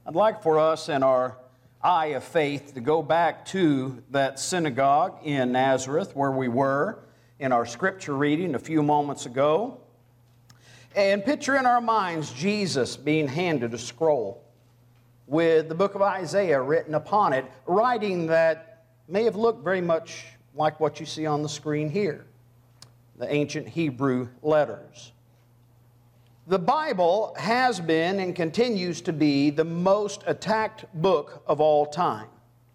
I'd like for us in our eye of faith to go back to that synagogue in Nazareth where we were in our scripture reading a few moments ago, and picture in our minds Jesus being handed a scroll with the book of Isaiah written upon it, writing that may have looked very much like what you see on the screen here, the ancient Hebrew letters. The Bible has been and continues to be the most attacked book of all time.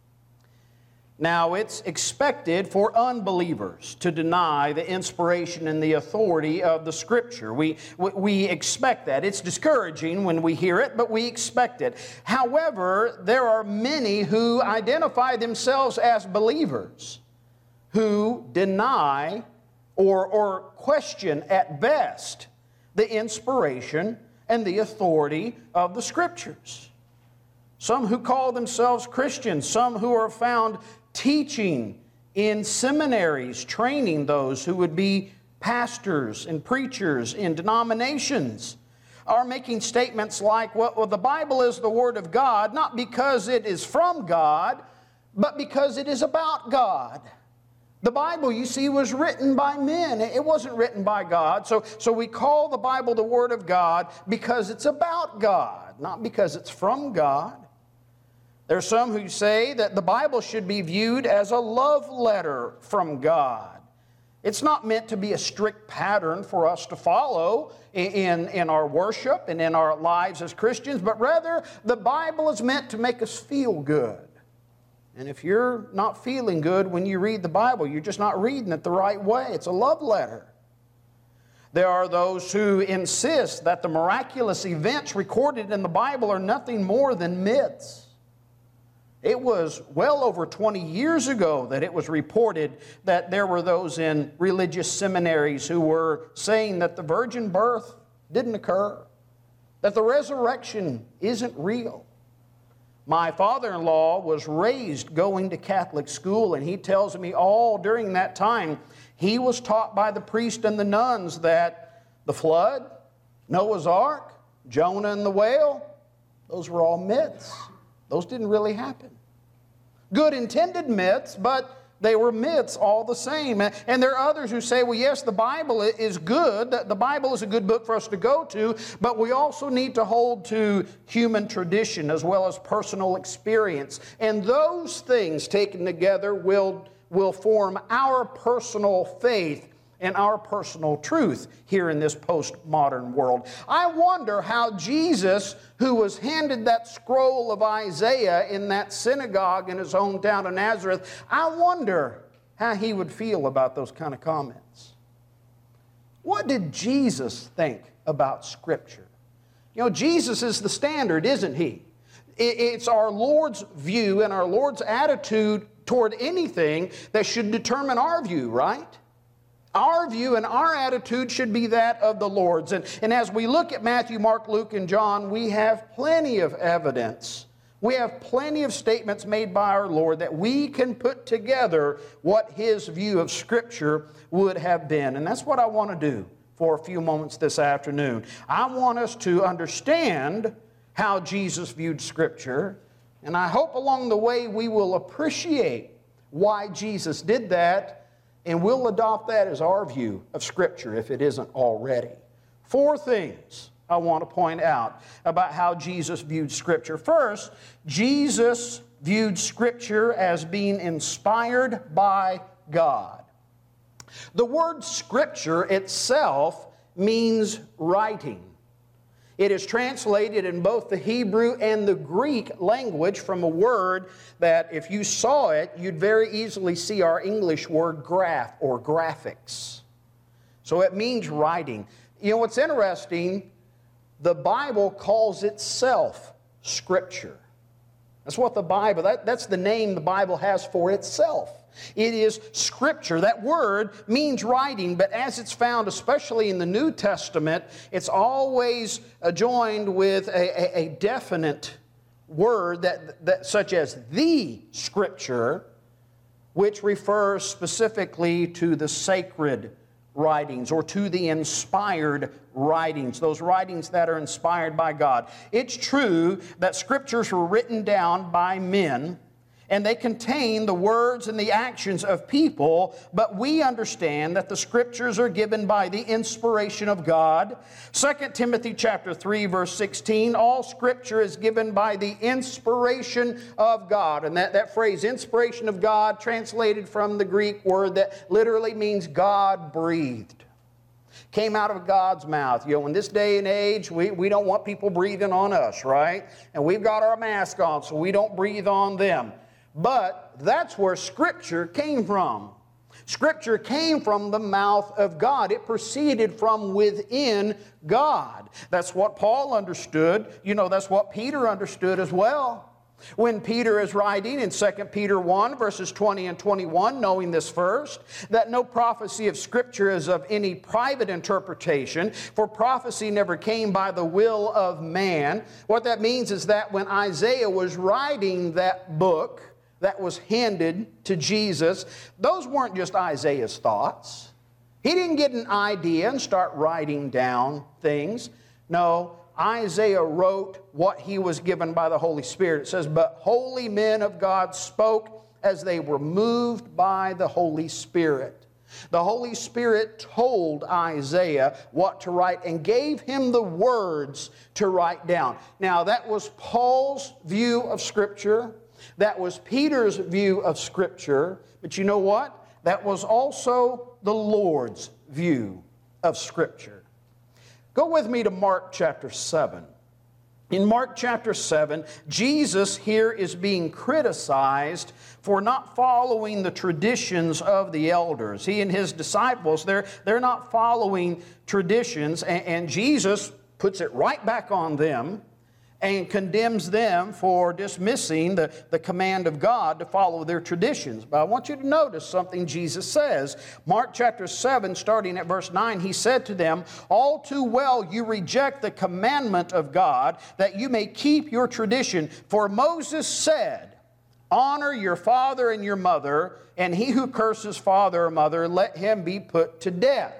Now, it's expected for unbelievers to deny the inspiration and the authority of the Scripture. We expect that. It's discouraging when we hear it, but we expect it. However, there are many who identify themselves as believers who deny or question at best the inspiration and the authority of the Scriptures. Some who call themselves Christians, some who are found teaching in seminaries, training those who would be pastors and preachers in denominations, are making statements like, well, the Bible is the Word of God, not because it is from God, but because it is about God. The Bible, you see, was written by men. It wasn't written by God. So we call the Bible the Word of God because it's about God, not because it's from God. There are some who say that the Bible should be viewed as a love letter from God. It's not meant to be a strict pattern for us to follow in our worship and in our lives as Christians, but rather the Bible is meant to make us feel good. And if you're not feeling good when you read the Bible, you're just not reading it the right way. It's a love letter. There are those who insist that the miraculous events recorded in the Bible are nothing more than myths. It was well over 20 years ago that it was reported that there were those in religious seminaries who were saying that the virgin birth didn't occur, that the resurrection isn't real. My father-in-law was raised going to Catholic school, and he tells me all during that time he was taught by the priest and the nuns that the flood, Noah's Ark, Jonah and the whale, those were all myths. Those didn't really happen. Good intended myths, but they were myths all the same. And there are others who say, well, yes, the Bible is good. The Bible is a good book for us to go to, but we also need to hold to human tradition as well as personal experience. And those things taken together will form our personal faith and our personal truth here in this postmodern world. I wonder how Jesus, who was handed that scroll of Isaiah in that synagogue in his hometown of Nazareth, I wonder how he would feel about those kind of comments. What did Jesus think about Scripture? You know, Jesus is the standard, isn't he? It's our Lord's view and our Lord's attitude toward anything that should determine our view, right? Our view and our attitude should be that of the Lord's. And as we look at Matthew, Mark, Luke, and John, we have plenty of evidence. We have plenty of statements made by our Lord that we can put together what His view of Scripture would have been. And that's what I want to do for a few moments this afternoon. I want us to understand how Jesus viewed Scripture, and I hope along the way we will appreciate why Jesus did that, and we'll adopt that as our view of Scripture if it isn't already. 4 things I want to point out about how Jesus viewed Scripture. First, Jesus viewed Scripture as being inspired by God. The word Scripture itself means writing. It is translated in both the Hebrew and the Greek language from a word that if you saw it, you'd very easily see our English word graph or graphics. So it means writing. You know what's interesting? The Bible calls itself Scripture. That's what the Bible, that's the name the Bible has for itself. It is Scripture. That word means writing, but as it's found, especially in the New Testament, it's always joined with a definite word that such as the Scripture, which refers specifically to the sacred writings, or to the inspired writings, those writings that are inspired by God. It's true that Scriptures were written down by men, and they contain the words and the actions of people, but we understand that the Scriptures are given by the inspiration of God. 2 Timothy chapter 3, verse 16, all Scripture is given by the inspiration of God. And that phrase, inspiration of God, translated from the Greek word that literally means God breathed. Came out of God's mouth. You know, in this day and age, we don't want people breathing on us, right? And we've got our mask on, so we don't breathe on them. But that's where Scripture came from. Scripture came from the mouth of God. It proceeded from within God. That's what Paul understood. You know, that's what Peter understood as well. When Peter is writing in 2 Peter 1, verses 20 and 21, knowing this first, that no prophecy of Scripture is of any private interpretation, for prophecy never came by the will of man. What that means is that when Isaiah was writing that book that was handed to Jesus, those weren't just Isaiah's thoughts. He didn't get an idea and start writing down things. No, Isaiah wrote what he was given by the Holy Spirit. It says, but holy men of God spoke as they were moved by the Holy Spirit. The Holy Spirit told Isaiah what to write and gave him the words to write down. Now, that was Paul's view of Scripture. That was Peter's view of Scripture. But you know what? That was also the Lord's view of Scripture. Go with me to Mark chapter 7. In Mark chapter 7, Jesus here is being criticized for not following the traditions of the elders. He and his disciples, they're not following traditions, and Jesus puts it right back on them and condemns them for dismissing the command of God to follow their traditions. But I want you to notice something Jesus says. Mark chapter 7, starting at verse 9, he said to them, all too well you reject the commandment of God, that you may keep your tradition. For Moses said, honor your father and your mother, and he who curses father or mother, let him be put to death.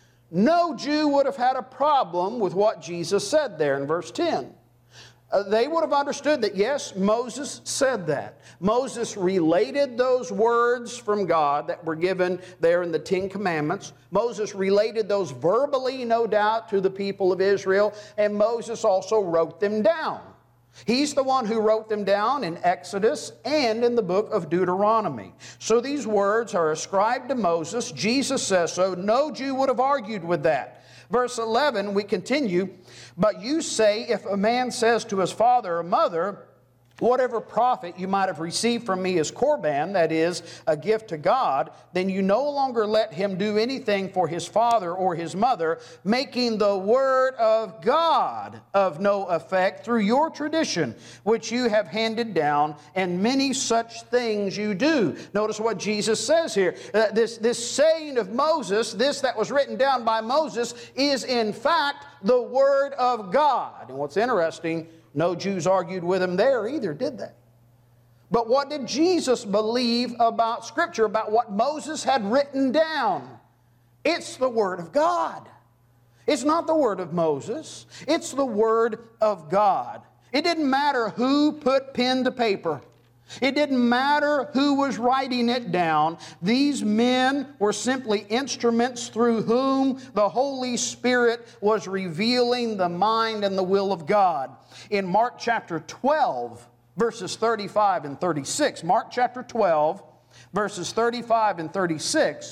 No Jew would have had a problem with what Jesus said there in verse 10. They would have understood that, yes, Moses said that. Moses related those words from God that were given there in the Ten Commandments. Moses related those verbally, no doubt, to the people of Israel, and Moses also wrote them down. He's the one who wrote them down in Exodus and in the book of Deuteronomy. So these words are ascribed to Moses. Jesus says so. No Jew would have argued with that. Verse 11, we continue, but you say, if a man says to his father or mother, whatever profit you might have received from me is Korban, that is, a gift to God, then you no longer let him do anything for his father or his mother, making the word of God of no effect through your tradition, which you have handed down, and many such things you do. Notice what Jesus says here. This saying of Moses, this that was written down by Moses, is in fact the word of God. And what's interesting, no Jews argued with him there either, did they? But what did Jesus believe about Scripture, about what Moses had written down? It's the Word of God. It's not the Word of Moses. It's the Word of God. It didn't matter who put pen to paper. It didn't matter who was writing it down. These men were simply instruments through whom the Holy Spirit was revealing the mind and the will of God. In Mark chapter 12, verses 35 and 36, Mark chapter 12, verses 35 and 36,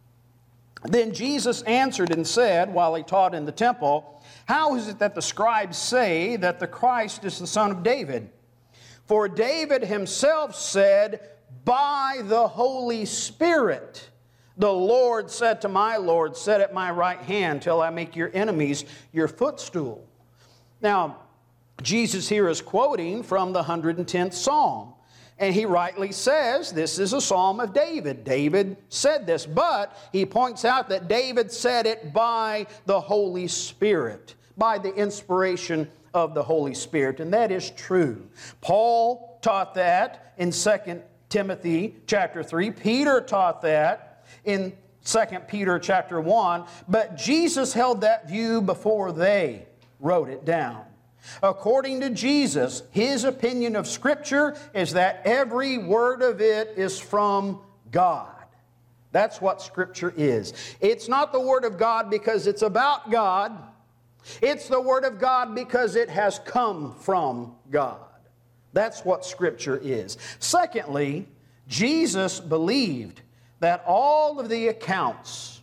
then Jesus answered and said, while he taught in the temple, how is it that the scribes say that the Christ is the son of David? For David himself said, by the Holy Spirit, the Lord said to my Lord, sit at my right hand till I make your enemies your footstool. Now, Jesus here is quoting from the 110th Psalm. And he rightly says this is a psalm of David. David said this, but he points out that David said it by the Holy Spirit, by the inspiration of the Holy Spirit, and that is true. Paul taught that in 2 Timothy chapter 3. Peter taught that in 2 Peter chapter 1, but Jesus held that view before they wrote it down. According to Jesus, his opinion of Scripture is that every word of it is from God. That's what Scripture is. It's not the Word of God because it's about God. It's the Word of God because it has come from God. That's what Scripture is. Secondly, Jesus believed that all of the accounts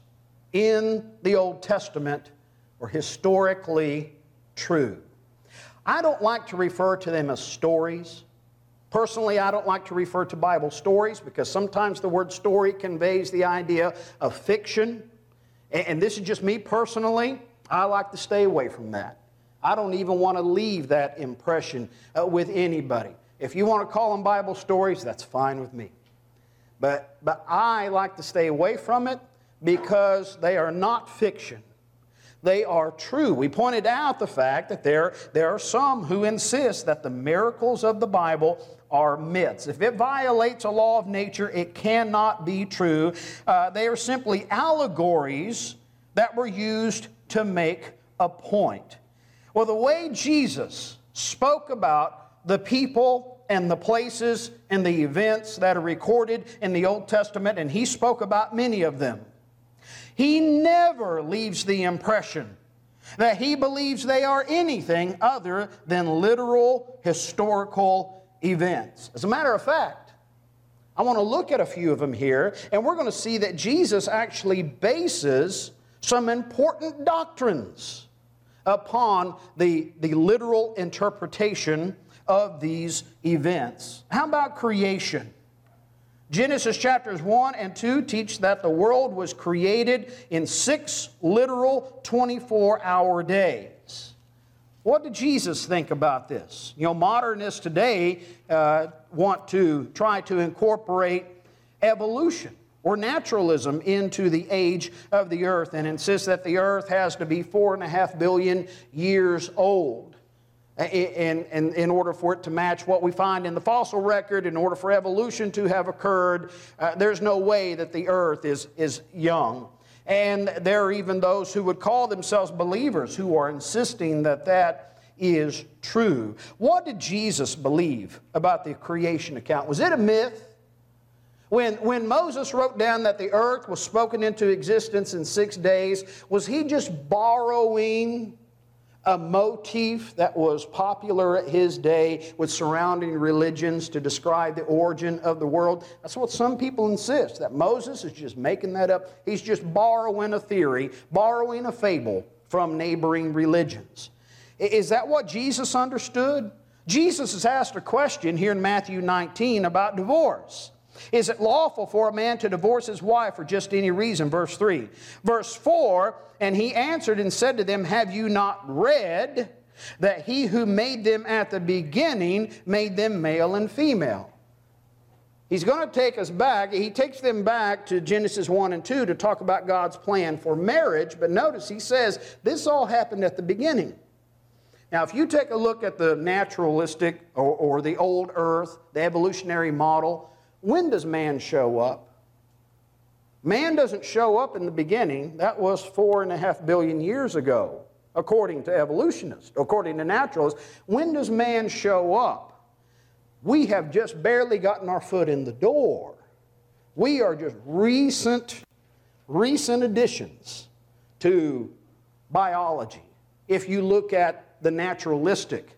in the Old Testament were historically true. I don't like to refer to them as stories. Personally, I don't like to refer to Bible stories because sometimes the word story conveys the idea of fiction. And this is just me personally. I like to stay away from that. I don't even want to leave that impression with anybody. If you want to call them Bible stories, that's fine with me. But I like to stay away from it because they are not fiction. They are true. We pointed out the fact that there are some who insist that the miracles of the Bible are myths. If it violates a law of nature, it cannot be true. They are simply allegories that were used to make a point. Well, the way Jesus spoke about the people and the places and the events that are recorded in the Old Testament, and he spoke about many of them, he never leaves the impression that he believes they are anything other than literal historical events. As a matter of fact, I want to look at a few of them here, and we're going to see that Jesus actually bases some important doctrines upon the literal interpretation of these events. How about creation? Genesis chapters 1 and 2 teach that the world was created in 6 literal 24-hour days. What did Jesus think about this? You know, modernists today want to try to incorporate evolution or naturalism into the age of the earth and insist that the earth has to be 4.5 billion years old. In order for it to match what we find in the fossil record, in order for evolution to have occurred, there's no way that the earth is young. And there are even those who would call themselves believers who are insisting that that is true. What did Jesus believe about the creation account? Was it a myth? When Moses wrote down that the earth was spoken into existence in 6 days, was he just borrowing a motif that was popular at his day with surrounding religions to describe the origin of the world? That's what some people insist, that Moses is just making that up. He's just borrowing a theory, borrowing a fable from neighboring religions. Is that what Jesus understood? Jesus is asked a question here in Matthew 19 about divorce. Is it lawful for a man to divorce his wife for just any reason? Verse 3. Verse 4, and he answered and said to them, have you not read that he who made them at the beginning made them male and female? He's going to take us back. He takes them back to Genesis 1 and 2 to talk about God's plan for marriage. But notice he says this all happened at the beginning. Now, if you take a look at the naturalistic or the old earth, the evolutionary model, when does man show up? Man doesn't show up in the beginning. That was 4.5 billion years ago, according to evolutionists, according to naturalists. When does man show up? We have just barely gotten our foot in the door. We are just recent additions to biology. If you look at the naturalistic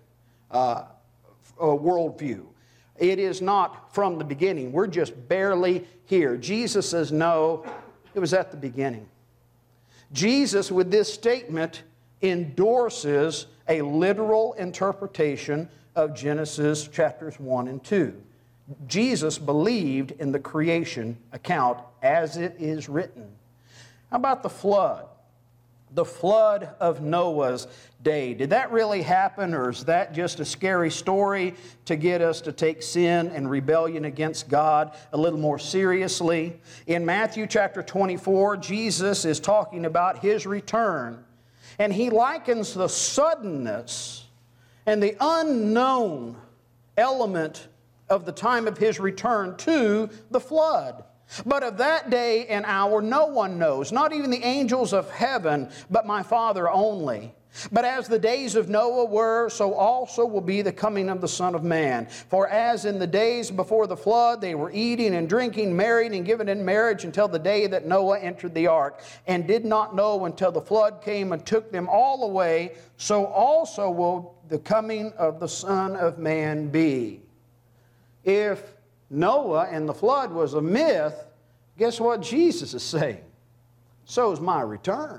worldview, it is not from the beginning. We're just barely here. Jesus says, no, it was at the beginning. Jesus, with this statement, endorses a literal interpretation of Genesis chapters 1 and 2. Jesus believed in the creation account as it is written. How about the flood? The flood of Noah's day. Did that really happen, or is that just a scary story to get us to take sin and rebellion against God a little more seriously? In Matthew chapter 24, Jesus is talking about His return, and He likens the suddenness and the unknown element of the time of His return to the flood. But of that day and hour no one knows, not even the angels of heaven, but my Father only. But as the days of Noah were, so also will be the coming of the Son of Man. For as in the days before the flood, they were eating and drinking, married and given in marriage until the day that Noah entered the ark, and did not know until the flood came and took them all away, so also will the coming of the Son of Man be. If Noah and the flood was a myth, guess what Jesus is saying? So is my return.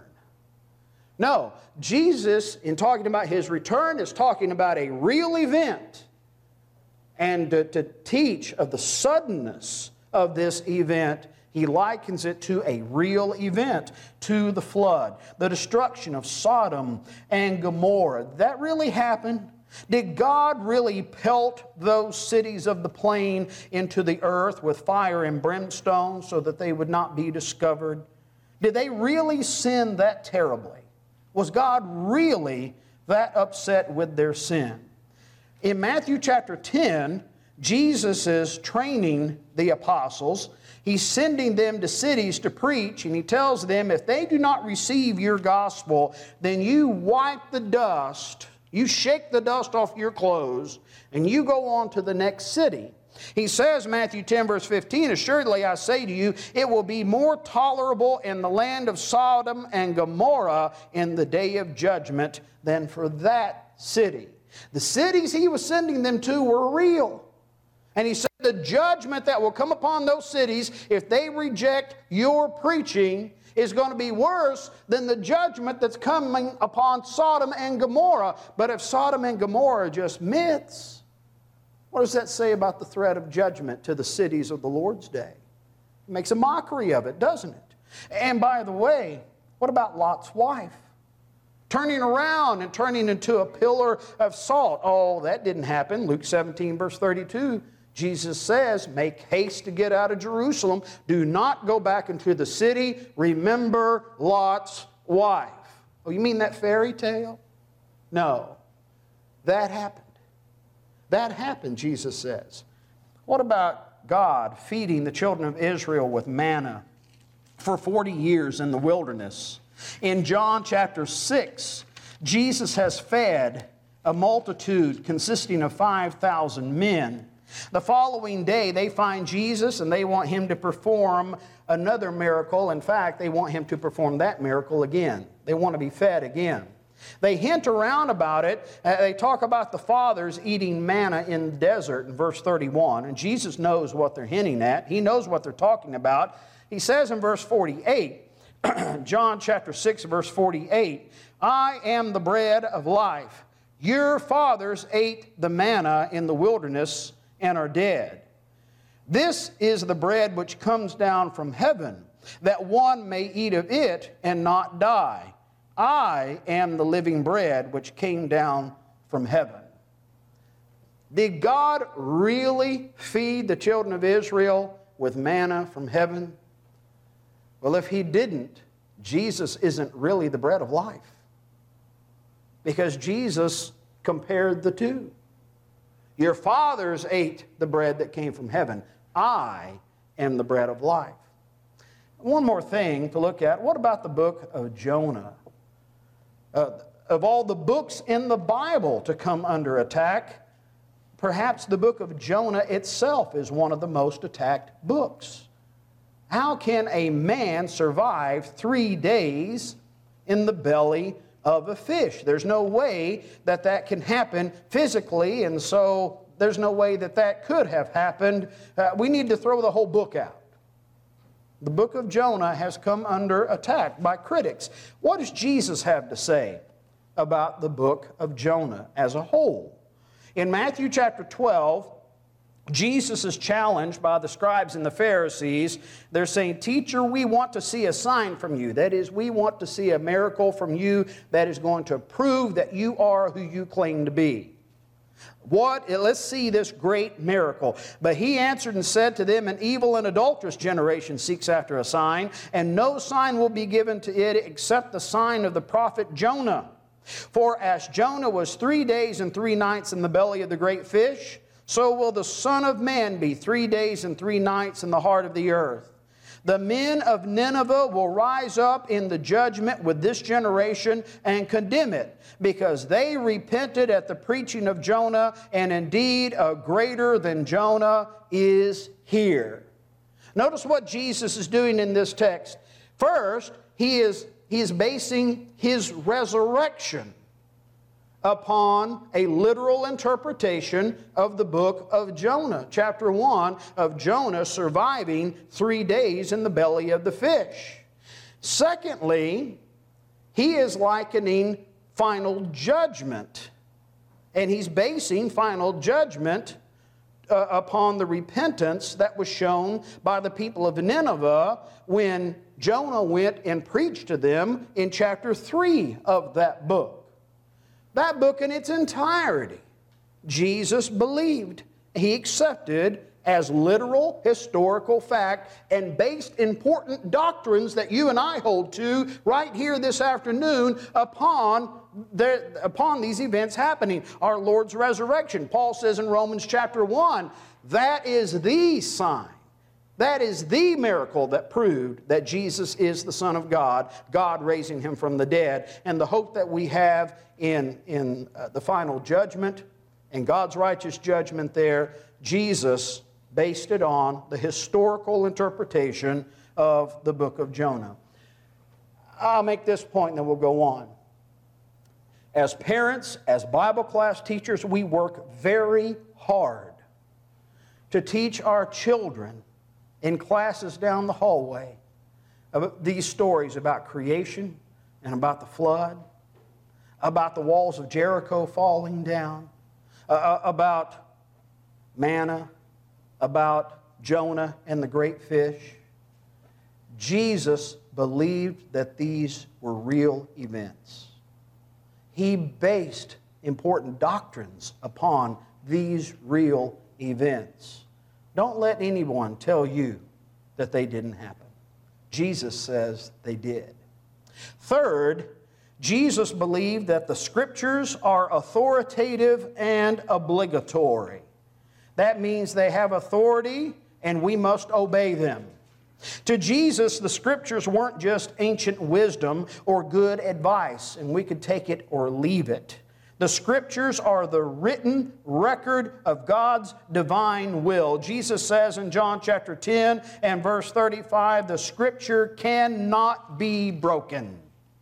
No, Jesus, in talking about His return, is talking about a real event. And to teach of the suddenness of this event, He likens it to a real event, to the flood, the destruction of Sodom and Gomorrah. That really happened. Did God really pelt those cities of the plain into the earth with fire and brimstone so that they would not be discovered? Did they really sin that terribly? Was God really that upset with their sin? In Matthew chapter 10, Jesus is training the apostles. He's sending them to cities to preach, and He tells them, if they do not receive your gospel, then you wipe the dust, you shake the dust off your clothes, and you go on to the next city. He says, Matthew 10, verse 15, assuredly I say to you, it will be more tolerable in the land of Sodom and Gomorrah in the day of judgment than for that city. The cities He was sending them to were real. And He said the judgment that will come upon those cities if they reject your preaching is going to be worse than the judgment that's coming upon Sodom and Gomorrah. But if Sodom and Gomorrah are just myths, what does that say about the threat of judgment to the cities of the Lord's day? It makes a mockery of it, doesn't it? And by the way, what about Lot's wife? Turning around and turning into a pillar of salt. Oh, that didn't happen. Luke 17, verse 32, Jesus says, make haste to get out of Jerusalem. Do not go back into the city. Remember Lot's wife. Oh, you mean that fairy tale? No, that happened. That happened, Jesus says. What about God feeding the children of Israel with manna for 40 years in the wilderness? In John chapter 6, Jesus has fed a multitude consisting of 5,000 men. The following day, they find Jesus and they want Him to perform another miracle. In fact, they want Him to perform that miracle again. They want to be fed again. They hint around about it. They talk about the fathers eating manna in the desert in verse 31. And Jesus knows what they're hinting at. He knows what they're talking about. He says in verse 48, John chapter 6, verse 48, I am the bread of life. Your fathers ate the manna in the wilderness and are dead. This is the bread which comes down from heaven, that one may eat of it and not die. I am the living bread which came down from heaven. Did God really feed the children of Israel with manna from heaven? Well, if He didn't, Jesus isn't really the bread of life. Because Jesus compared the two. Your fathers ate the bread that came from heaven. I am the bread of life. One more thing to look at. What about the book of Jonah? Of all the books in the Bible to come under attack, perhaps the book of Jonah itself is one of the most attacked books. How can a man survive 3 days in the belly of a fish? There's no way that that can happen physically, and so there's no way that that could have happened. We need to throw the whole book out. The book of Jonah has come under attack by critics. What does Jesus have to say about the book of Jonah as a whole? In Matthew chapter 12, Jesus is challenged by the scribes and the Pharisees. They're saying, Teacher, we want to see a sign from you. That is, we want to see a miracle from you that is going to prove that you are who you claim to be. Let's see this great miracle. But He answered and said to them, An evil and adulterous generation seeks after a sign, and no sign will be given to it except the sign of the prophet Jonah. For as Jonah was 3 days and 3 nights in the belly of the great fish, so will the Son of Man be 3 days and 3 nights in the heart of the earth. The men of Nineveh will rise up in the judgment with this generation and condemn it, because they repented at the preaching of Jonah, and indeed a greater than Jonah is here. Notice what Jesus is doing in this text. First, he is basing his resurrection upon a literal interpretation of the book of Jonah. Chapter 1 of Jonah surviving 3 days in the belly of the fish. Secondly, he is likening final judgment. And he's basing final judgment upon the repentance that was shown by the people of Nineveh when Jonah went and preached to them in chapter 3 of that book. That book in its entirety, Jesus believed. He accepted as literal historical fact and based important doctrines that you and I hold to right here this afternoon upon these events happening. Our Lord's resurrection. Paul says in Romans chapter 1, that is the sign. That is the miracle that proved that Jesus is the Son of God, God raising him from the dead. And the hope that we have in the final judgment and God's righteous judgment there, Jesus based it on the historical interpretation of the book of Jonah. I'll make this point and then we'll go on. As parents, as Bible class teachers, we work very hard to teach our children in classes down the hallway about these stories about creation and about the flood, about the walls of Jericho falling down, about manna, about Jonah and the great fish. Jesus believed that these were real events. He based important doctrines upon these real events. Don't let anyone tell you that they didn't happen. Jesus says they did. Third, Jesus believed that the Scriptures are authoritative and obligatory. That means they have authority and we must obey them. To Jesus, the Scriptures weren't just ancient wisdom or good advice, and we could take it or leave it. The Scriptures are the written record of God's divine will. Jesus says in John chapter 10 and verse 35, the Scripture cannot be broken.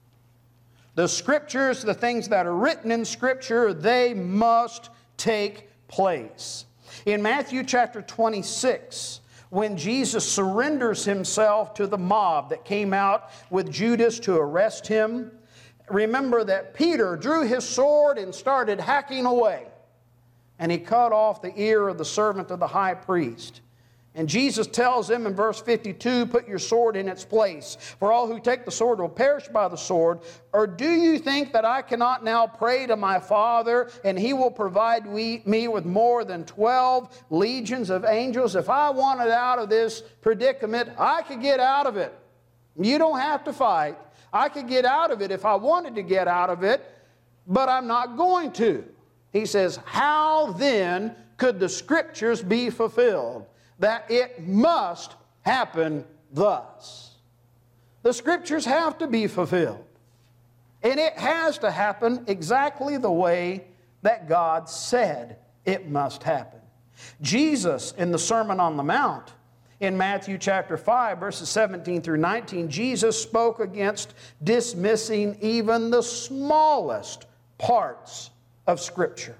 The Scriptures, the things that are written in Scripture, they must take place. In Matthew chapter 26, when Jesus surrenders himself to the mob that came out with Judas to arrest him, remember that Peter drew his sword and started hacking away. And he cut off the ear of the servant of the high priest. And Jesus tells him in verse 52, put your sword in its place, for all who take the sword will perish by the sword. Or do you think that I cannot now pray to my Father, and He will provide me with more than 12 legions of angels? If I wanted out of this predicament, I could get out of it. You don't have to fight. I could get out of it if I wanted to get out of it, but I'm not going to. He says, how then could the Scriptures be fulfilled? That it must happen thus. The Scriptures have to be fulfilled. And it has to happen exactly the way that God said it must happen. Jesus, in the Sermon on the Mount, in Matthew chapter 5, verses 17 through 19, Jesus spoke against dismissing even the smallest parts of Scripture.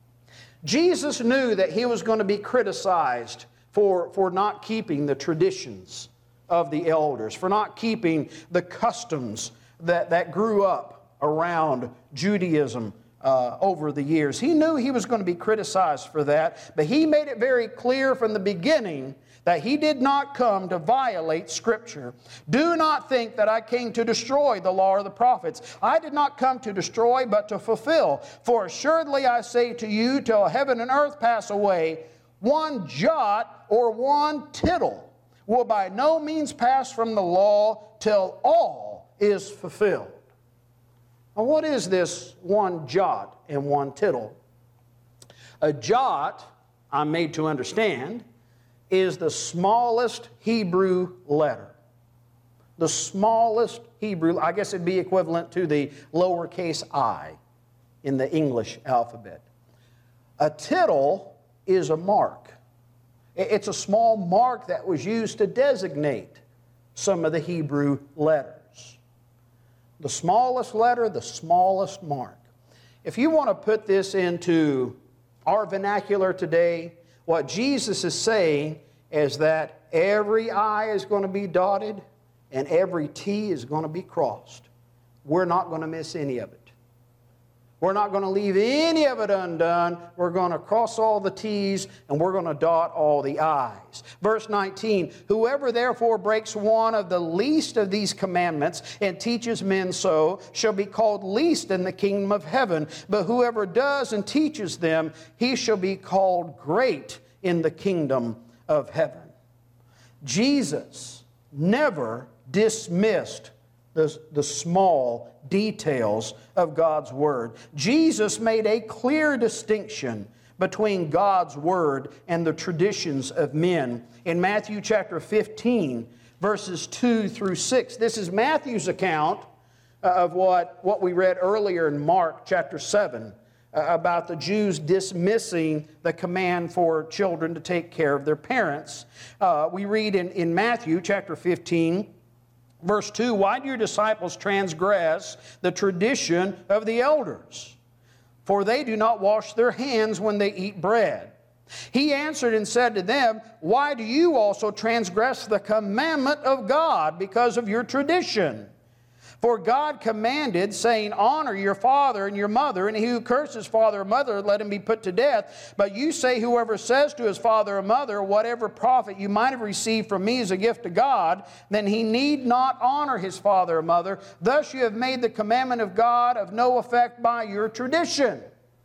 Jesus knew that he was going to be criticized for not keeping the traditions of the elders, for not keeping the customs that grew up around Judaism over the years. He knew he was going to be criticized for that, but he made it very clear from the beginning that he did not come to violate Scripture. Do not think that I came to destroy the law or the prophets. I did not come to destroy, but to fulfill. For assuredly I say to you, till heaven and earth pass away, one jot or one tittle will by no means pass from the law till all is fulfilled. Now, what is this one jot and one tittle? A jot, I'm made to understand, is the smallest Hebrew letter. The smallest Hebrew, I guess it'd be equivalent to the lowercase I in the English alphabet. A tittle is a mark. It's a small mark that was used to designate some of the Hebrew letters. The smallest letter, the smallest mark. If you want to put this into our vernacular today, what Jesus is saying is that every I is going to be dotted and every T is going to be crossed. We're not going to miss any of it. We're not going to leave any of it undone. We're going to cross all the T's and we're going to dot all the I's. Verse 19, whoever therefore breaks one of the least of these commandments and teaches men so shall be called least in the kingdom of heaven. But whoever does and teaches them, he shall be called great in the kingdom of heaven. Jesus never dismissed the small details of God's Word. Jesus made a clear distinction between God's Word and the traditions of men. In Matthew chapter 15, verses 2 through 6, this is Matthew's account of what we read earlier in Mark chapter 7, about the Jews dismissing the command for children to take care of their parents. We read in Matthew chapter 15, verse 2, why do your disciples transgress the tradition of the elders? For they do not wash their hands when they eat bread. He answered and said to them, why do you also transgress the commandment of God because of your tradition? For God commanded, saying, honor your father and your mother, and he who curses father or mother, let him be put to death. But you say, whoever says to his father or mother, whatever profit you might have received from me as a gift to God, then he need not honor his father or mother. Thus you have made the commandment of God of no effect by your tradition.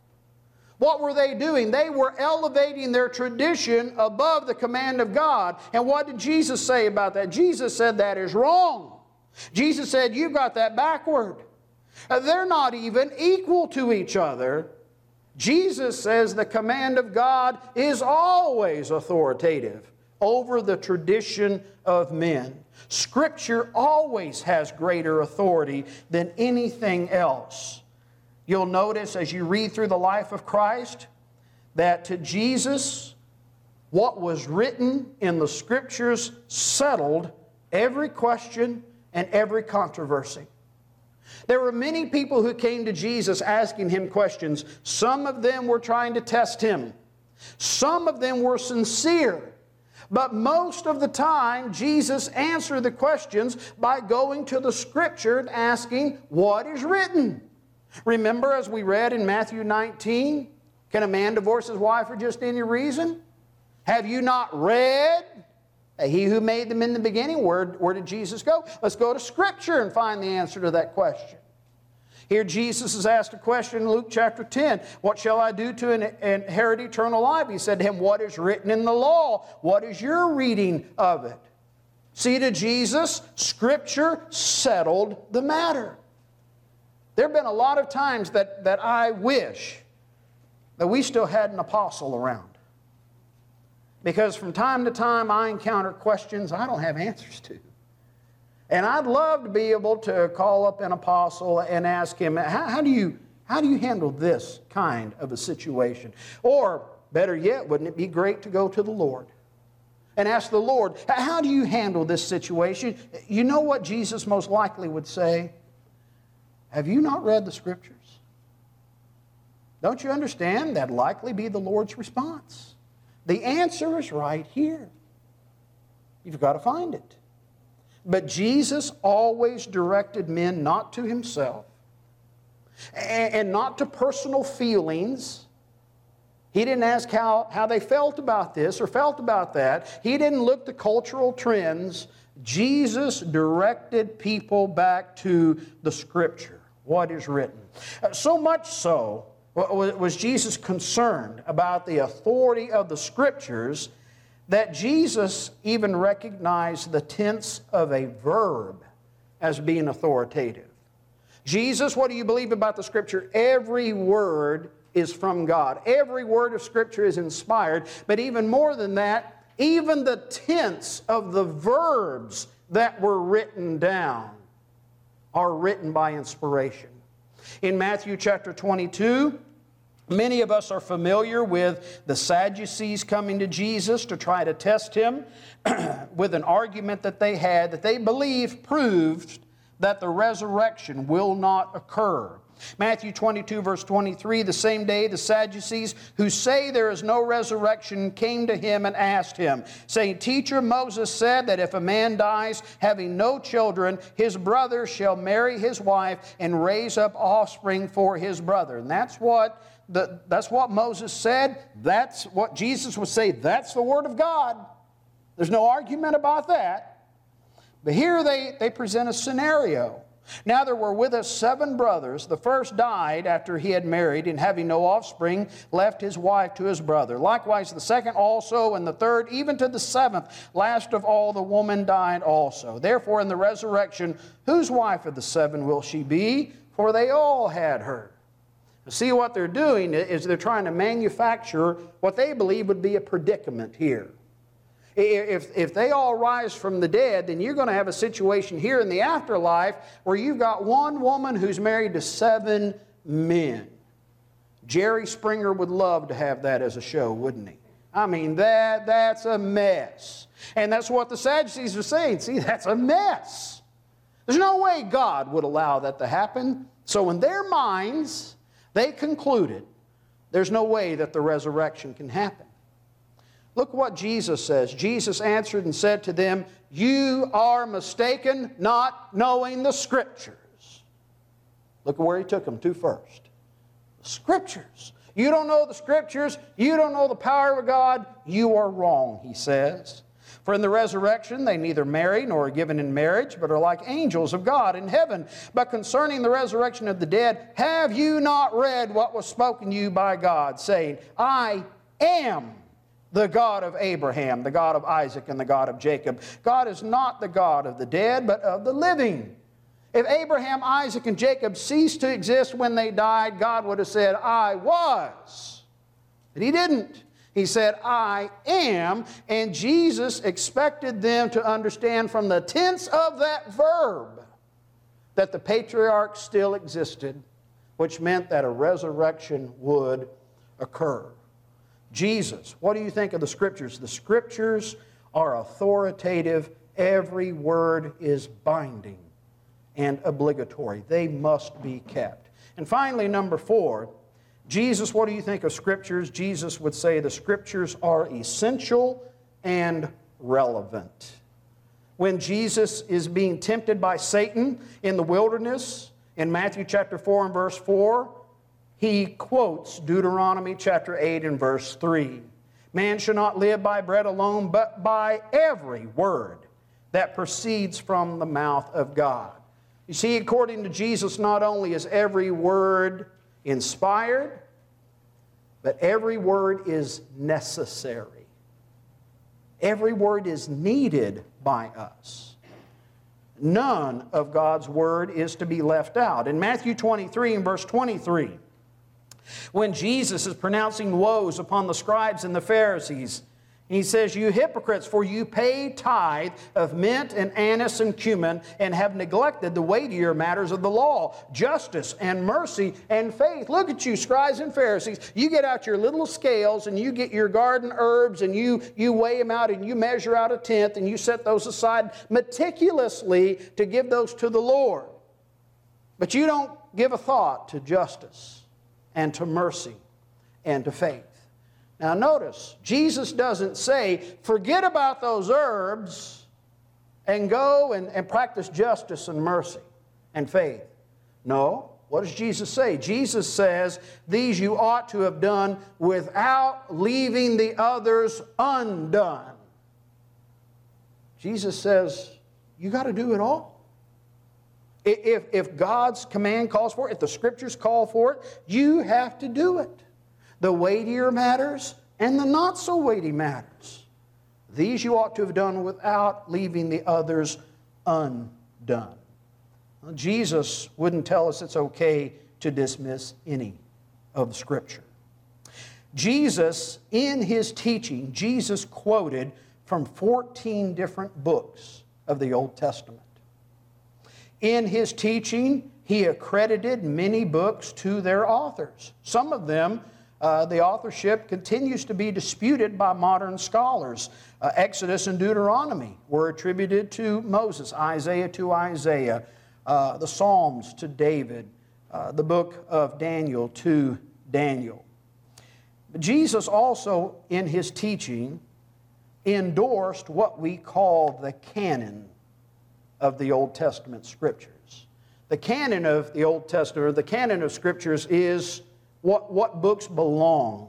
What were they doing? They were elevating their tradition above the command of God. And what did Jesus say about that? Jesus said that is wrong. Jesus said, you've got that backward. They're not even equal to each other. Jesus says the command of God is always authoritative over the tradition of men. Scripture always has greater authority than anything else. You'll notice as you read through the life of Christ that to Jesus, what was written in the Scriptures settled every question and every controversy. There were many people who came to Jesus asking him questions. Some of them were trying to test him. Some of them were sincere. But most of the time, Jesus answered the questions by going to the Scripture and asking, what is written? Remember, as we read in Matthew 19, can a man divorce his wife for just any reason? Have you not read? He who made them in the beginning, where did Jesus go? Let's go to Scripture and find the answer to that question. Here Jesus is asked a question in Luke chapter 10. What shall I do to inherit eternal life? He said to him, what is written in the law? What is your reading of it? See, to Jesus, Scripture settled the matter. There have been a lot of times that I wish that we still had an apostle around. Because from time to time I encounter questions I don't have answers to. And I'd love to be able to call up an apostle and ask him, how do you handle this kind of a situation? Or, better yet, wouldn't it be great to go to the Lord and ask the Lord, how do you handle this situation? You know what Jesus most likely would say? Have you not read the Scriptures? Don't you understand? That'd likely be the Lord's response. The answer is right here. You've got to find it. But Jesus always directed men not to himself and not to personal feelings. He didn't ask how they felt about this or felt about that. He didn't look to cultural trends. Jesus directed people back to the Scripture, what is written. So much so was Jesus concerned about the authority of the Scriptures that Jesus even recognized the tense of a verb as being authoritative. Jesus, what do you believe about the Scripture? Every word is from God. Every word of Scripture is inspired. But even more than that, Even the tense of the verbs that were written down are written by inspiration. In Matthew chapter 22, many of us are familiar with the Sadducees coming to Jesus to try to test him with an argument that they had that they believe proved that the resurrection will not occur. Matthew 22 verse 23, the same day the Sadducees who say there is no resurrection came to him and asked him, saying, Teacher, Moses said that if a man dies having no children, his brother shall marry his wife and raise up offspring for his brother. And that's what Moses said. That's what Jesus would say. That's the Word of God. There's no argument about that. But here they present a scenario. Now there were with us 7 brothers. The first died after he had married, and having no offspring, left his wife to his brother. Likewise the second also, and the third, even to the 7th. Last of all, the woman died also. Therefore in the resurrection, whose wife of the 7 will she be? For they all had her. See, what they're doing is they're trying to manufacture what they believe would be a predicament here. If they all rise from the dead, then you're going to have a situation here in the afterlife where you've got one woman who's married to 7 men. Jerry Springer would love to have that as a show, wouldn't he? I mean, that's a mess. And that's what the Sadducees are saying. See, that's a mess. There's no way God would allow that to happen. So in their minds, they concluded there's no way that the resurrection can happen. Look what Jesus says. Jesus answered and said to them, You are mistaken, not knowing the Scriptures. Look at where he took them to first. The Scriptures. You don't know the Scriptures. You don't know the power of God. You are wrong, he says. For in the resurrection they neither marry nor are given in marriage, but are like angels of God in heaven. But concerning the resurrection of the dead, have you not read what was spoken to you by God, saying, I am the God of Abraham, the God of Isaac, and the God of Jacob. God is not the God of the dead, but of the living. If Abraham, Isaac, and Jacob ceased to exist when they died, God would have said, I was. But he didn't. He said, I am. And Jesus expected them to understand from the tense of that verb that the patriarchs still existed, which meant that a resurrection would occur. Jesus, what do you think of the Scriptures? The Scriptures are authoritative. Every word is binding and obligatory. They must be kept. And finally, number 4, Jesus, what do you think of Scriptures? Jesus would say the Scriptures are essential and relevant. When Jesus is being tempted by Satan in the wilderness, in Matthew chapter 4 and verse 4, he quotes Deuteronomy chapter 8 and verse 3. Man shall not live by bread alone, but by every word that proceeds from the mouth of God. You see, according to Jesus, not only is every word inspired, but every word is necessary. Every word is needed by us. None of God's word is to be left out. In Matthew 23 and verse 23, when Jesus is pronouncing woes upon the scribes and the Pharisees, he says, You hypocrites, for you pay tithe of mint and anise and cumin, and have neglected the weightier matters of the law, justice and mercy and faith. Look at you, scribes and Pharisees. You get out your little scales, and you get your garden herbs, and you weigh them out, and you measure out a tenth, and you set those aside meticulously to give those to the Lord. But you don't give a thought to justice and to mercy and to faith. Now notice, Jesus doesn't say, forget about those herbs and go and practice justice and mercy and faith. No. What does Jesus say? Jesus says, these you ought to have done without leaving the others undone. Jesus says, you got to do it all. If God's command calls for it, if the Scriptures call for it, you have to do it. The weightier matters and the not so weighty matters. These you ought to have done without leaving the others undone. Well, Jesus wouldn't tell us it's okay to dismiss any of the Scripture. Jesus, in his teaching, Jesus quoted from 14 different books of the Old Testament. In his teaching, he accredited many books to their authors. Some of them, the authorship continues to be disputed by modern scholars. Exodus and Deuteronomy were attributed to Moses, Isaiah to Isaiah, the Psalms to David, the book of Daniel to Daniel. But Jesus also, in his teaching, endorsed what we call the canon of the Old Testament Scriptures. The canon of the Old Testament, or the canon of Scriptures, is what books belong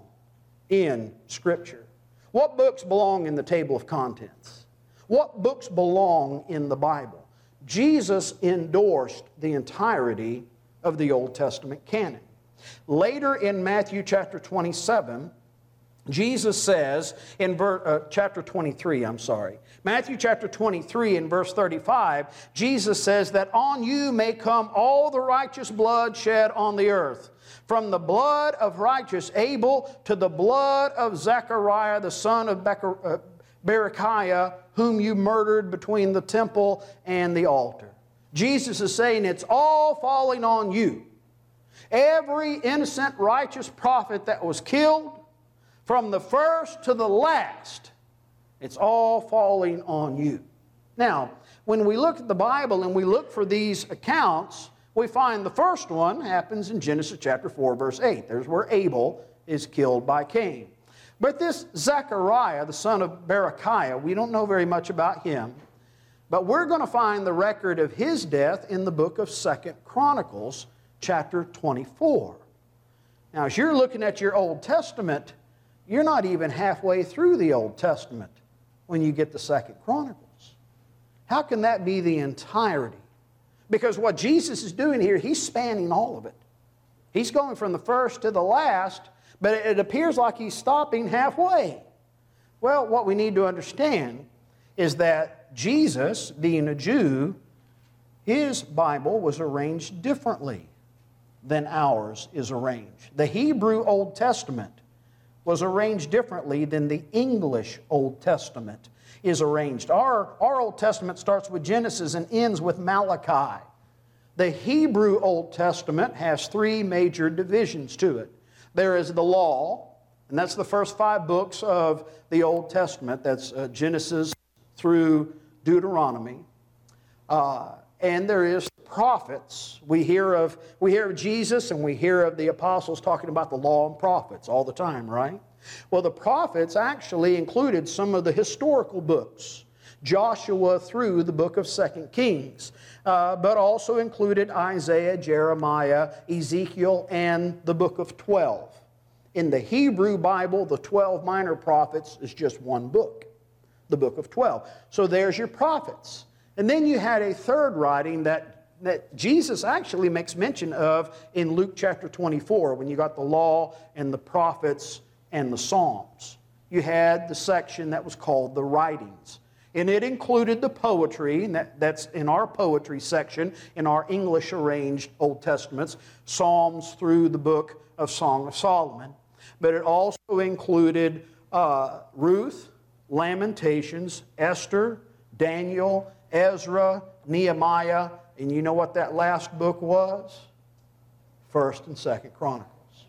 in Scripture. What books belong in the table of contents? What books belong in the Bible? Jesus endorsed the entirety of the Old Testament canon. Later in Matthew chapter 27, Jesus says in chapter 23, Matthew chapter 23 in verse 35, Jesus says that on you may come all the righteous blood shed on the earth, from the blood of righteous Abel to the blood of Zechariah, the son of Berechiah, whom you murdered between the temple and the altar. Jesus is saying it's all falling on you. Every innocent, righteous prophet that was killed, from the first to the last, it's all falling on you. Now, when we look at the Bible and we look for these accounts, we find the first one happens in Genesis chapter 4, verse 8. There's where Abel is killed by Cain. But this Zechariah, the son of Berechiah, we don't know very much about him, but we're going to find the record of his death in the book of 2 Chronicles, chapter 24. Now, as you're looking at your Old Testament, you're not even halfway through the Old Testament when you get to 2 Chronicles. How can that be the entirety? Because what Jesus is doing here, he's spanning all of it. He's going from the first to the last, but it appears like he's stopping halfway. Well, what we need to understand is that Jesus, being a Jew, his Bible was arranged differently than ours is arranged. The Hebrew Old Testament was arranged differently than the English Old Testament is arranged. Our Old Testament starts with Genesis and ends with Malachi. The Hebrew Old Testament has three major divisions to it. There is the law, and that's the first 5 books of the Old Testament. That's Genesis through Deuteronomy. And there is prophets. We hear of Jesus and we hear of the apostles talking about the law and prophets all the time, right? Well, the prophets actually included some of the historical books, Joshua through the book of 2 Kings, but also included Isaiah, Jeremiah, Ezekiel, and the book of 12. In the Hebrew Bible, the 12 minor prophets is just one book, the book of 12. So there's your prophets. And then you had a third writing that Jesus actually makes mention of in Luke chapter 24, when you got the law and the prophets and the Psalms. You had the section that was called the writings. And it included the poetry, and that's in our poetry section, in our English arranged Old Testaments, Psalms through the book of Song of Solomon. But it also included Ruth, Lamentations, Esther, Daniel, Ezra, Nehemiah, and you know what that last book was? 1st and 2nd Chronicles.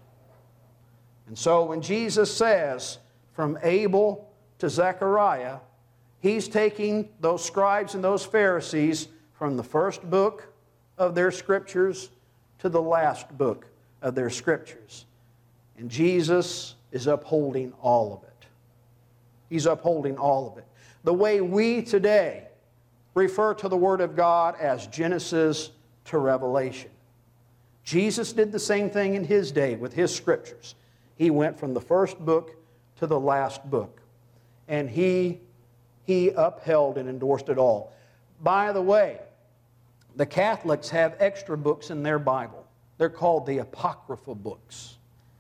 And so when Jesus says, from Abel to Zechariah, he's taking those scribes and those Pharisees from the first book of their scriptures to the last book of their scriptures. And Jesus is upholding all of it. He's upholding all of it. The way we today refer to the Word of God as Genesis to Revelation. Jesus did the same thing in his day with his scriptures. He went from the first book to the last book. And he upheld and endorsed it all. By the way, the Catholics have extra books in their Bible. They're called the Apocryphal books.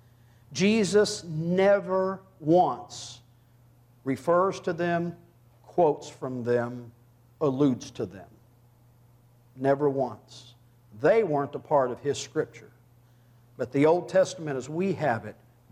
Jesus never once refers to them, quotes from them, alludes to them. Never once. They weren't a part of his scripture. But the Old Testament as we have it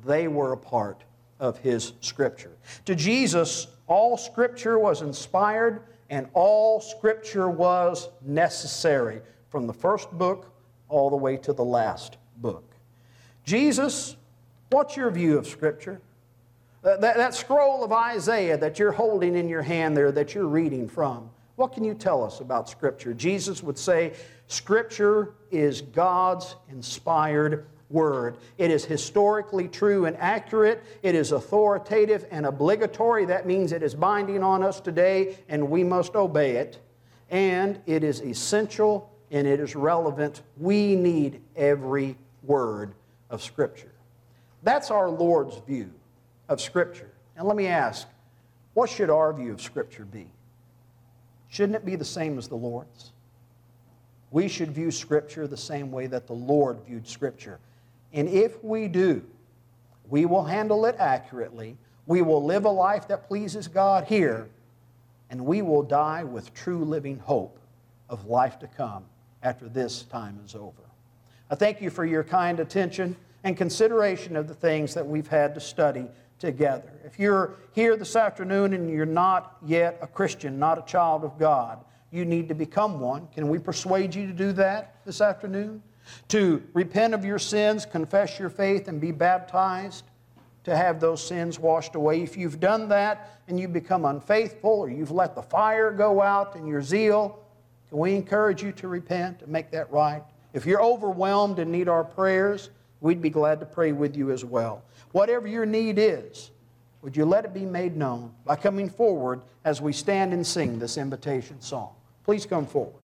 They were a part of His Scripture. To Jesus, all Scripture was inspired and all Scripture was necessary, from the first book all the way to the last book. Jesus, what's your view of Scripture? That scroll of Isaiah that you're holding in your hand there, that you're reading from, what can you tell us about Scripture? Jesus would say, Scripture is God's inspired Word. It is historically true and accurate. It is authoritative and obligatory. That means it is binding on us today, and we must obey it. And it is essential and it is relevant. We need every word of Scripture. That's our Lord's view of Scripture. And let me ask, what should our view of Scripture be? Shouldn't it be the same as the Lord's? We should view Scripture the same way that the Lord viewed Scripture. And if we do, we will handle it accurately, we will live a life that pleases God here, and we will die with true living hope of life to come after this time is over. I thank you for your kind attention and consideration of the things that we've had to study together. If you're here this afternoon and you're not yet a Christian, not a child of God, you need to become one. Can we persuade you to do that this afternoon? To repent of your sins, confess your faith, and be baptized to have those sins washed away. If you've done that and you've become unfaithful, or you've let the fire go out in your zeal, can we encourage you to repent and make that right? If you're overwhelmed and need our prayers, we'd be glad to pray with you as well. Whatever your need is, would you let it be made known by coming forward as we stand and sing this invitation song? Please come forward.